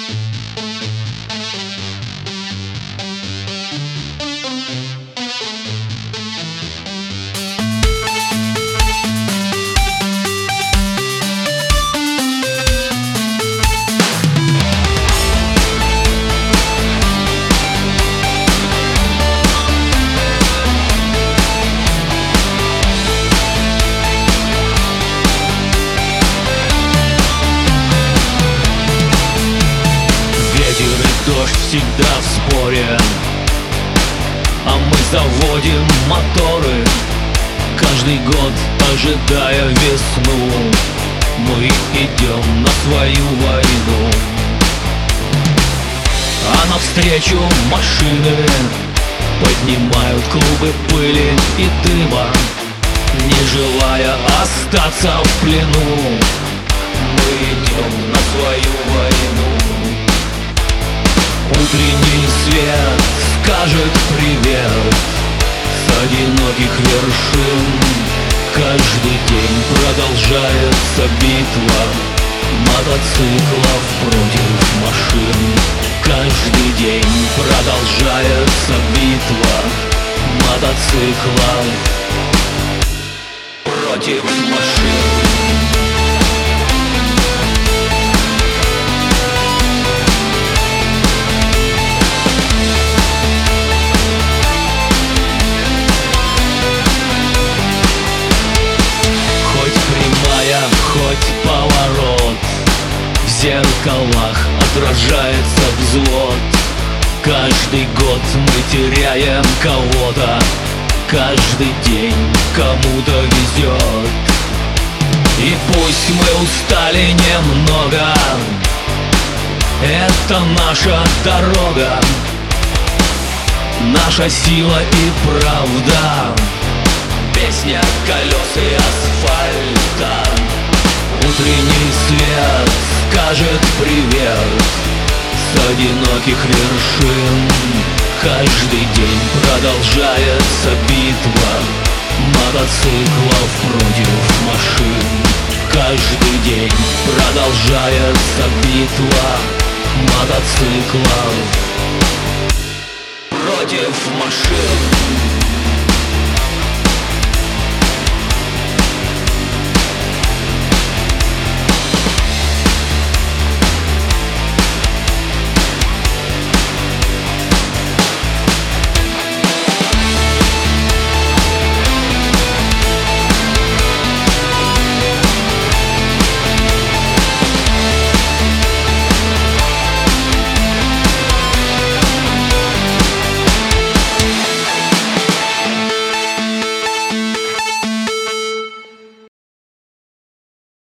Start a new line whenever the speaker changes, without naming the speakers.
Дождь всегда в споре, а мы заводим моторы. Каждый год, ожидая весну, мы идем на свою войну. А навстречу машины поднимают клубы пыли и дыма, не желая остаться в плену. Мы идем на свою войну. Утренний свет скажет привет с одиноких вершин. Каждый день продолжается битва мотоциклов против машин. Каждый день продолжается битва мотоциклов против машин. Хоть поворот, в зеркалах отражается взвод. Каждый год мы теряем кого-то, каждый день кому-то везет. И пусть мы устали немного, это наша дорога, наша сила и правда. Песня колес и асфальта. Утренний свет скажет привет с одиноких вершин. Каждый день продолжается битва мотоциклов против машин. Каждый день продолжается битва мотоциклов против машин.